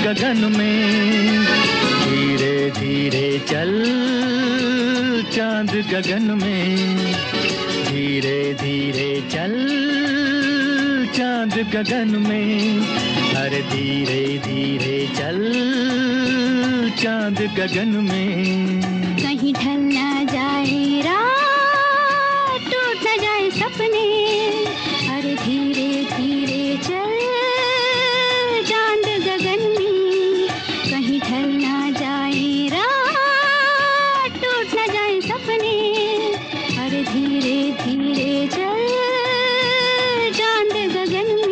गगन में। धीरे धीरे चल चांद गगन में, धीरे धीरे चल चांद गगन में। अरे धीरे धीरे चल चांद गगन में। कहीं ढल ना जाए रात, टूट ना जाए सपने। अरे धीरे धीरे चल चांद गगन में। कहीं ढल ना जाए रात, टूट ना जाए सपने। अरे धीरे धीरे चल चांद गगन में।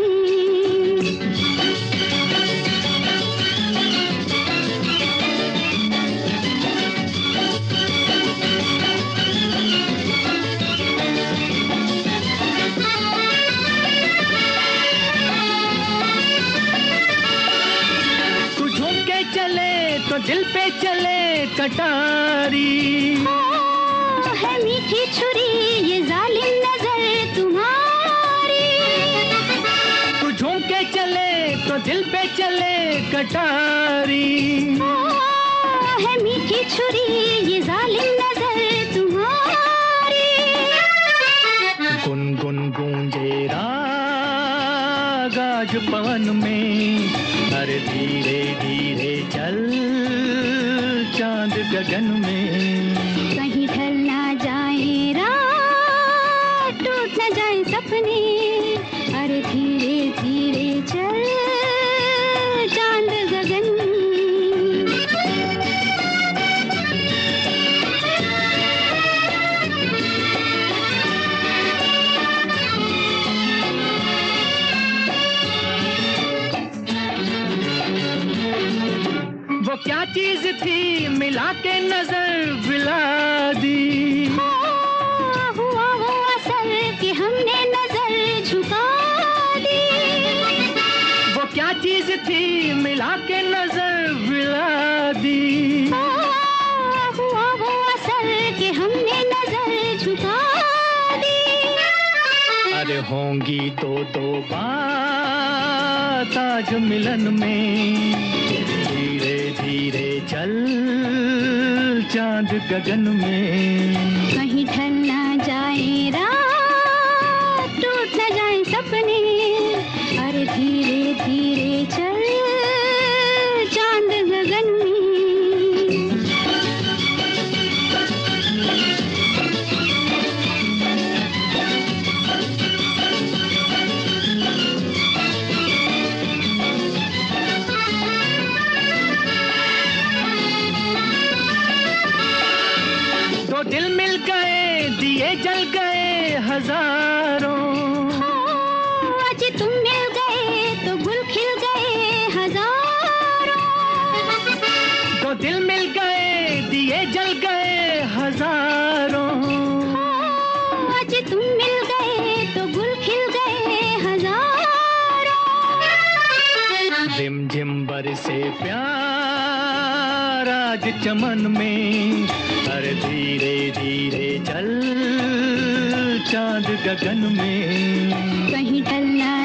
तो दिल पे चले कटारी, है मीठी छुरी ये जालिम नजर तुम्हारी। तू झूम के चले तो दिल पे चले कटारी, है मीठी छुरी ये जालिम नजर तुम्हारी। गुनगुन गूंजे राग आज पवन में। अरे धीरे धीरे चल चांद गगन में। कहीं ढल ना जाए रात, टूट ना जाए सपने। अरे धीरे धीरे चल चांद गगन में। वो क्या चीज थी मिला के नजर मिला दी। हुआ वो असर कि हमने नजर झुका दी। वो क्या चीज थी मिला के नजर मिला दी। हुआ वो असर कि हमने नजर झुका दी। अरे होंगी दो बात आज मिलन में। धीरे धीरे चल चांद गगन में। कहीं ढल ना जाए रात, टूट ना जाए सपने। अरे धीरे धीरे चल चांद गगन में। तो दिल मिल गए दिए जल गए हजारों। आज तुम मिल गए तो गुल खिल गए हजारों। तो दिल मिल गए दिए जल गए हजारों। आज तुम मिल गए तो गुल खिल गए हजारों। रिमझिम बरसे प्यार आज चमन में। अरे धीरे धीरे चल चांद गगन में। कहीं ढल ना